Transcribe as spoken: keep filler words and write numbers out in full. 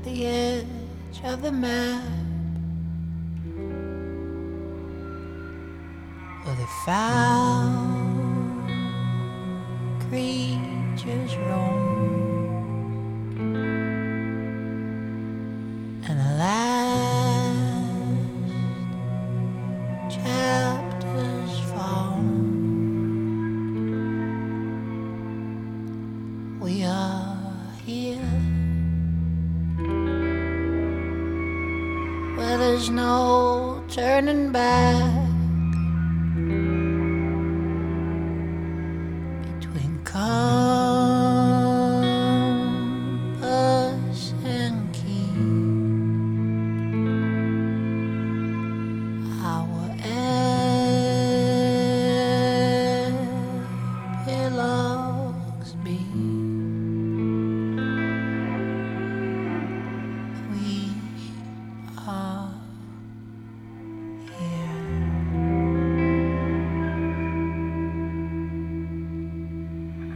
the edge of the map, where the foul creatures roam, and the last chapters fall. We are here where there's no turning back.